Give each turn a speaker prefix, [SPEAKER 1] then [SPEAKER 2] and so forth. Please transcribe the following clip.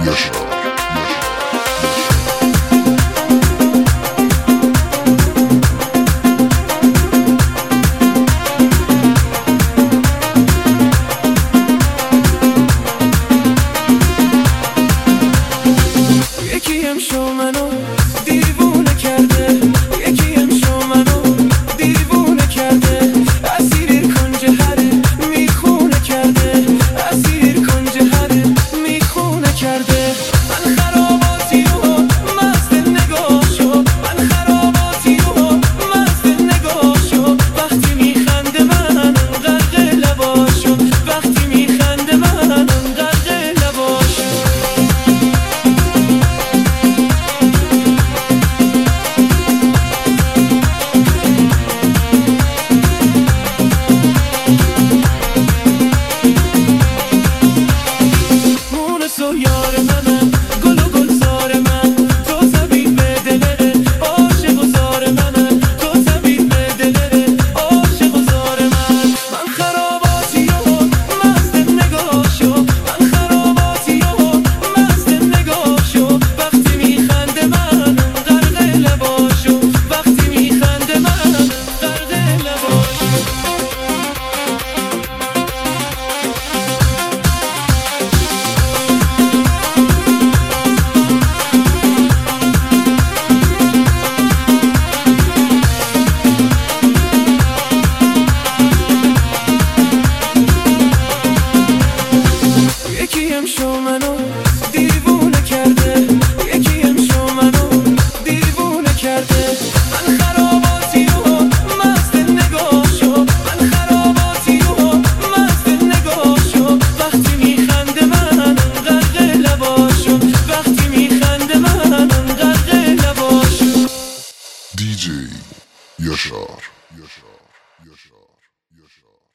[SPEAKER 1] یکی امشو منو دیوونه کرده، یکی امشو منو دیوونه کرده، اسیر کنج هره میخونه کرده، اسیر کنج هره میخونه کرده. من خراباتی و مست نگاشو، من خراباتی و مست نگاشو، وقتی میخنده من غرق لباشو، وقتی میخنده من غرق لباشو. تو یار منم، گل و گلزار من، تو طبیب دلره، عاشق و زار منم، تو طبیب دلره، عاشق و زار من. من خراباتی و مست نگاشو، من خراباتی و مست نگاشو، وقتی میخنده من غرق لباشو، وقتی میخنده من غرق لباشو. یکی امشو منو دیوونه کرده، یکی امشو منو دیوونه کرده. من خراباتی و مست نگاشو، من خراباتی و مست نگاشو، وقتی میخنده من غرق لباشو، وقتی میخنده من غرق لباشو.
[SPEAKER 2] DJ Yaşar.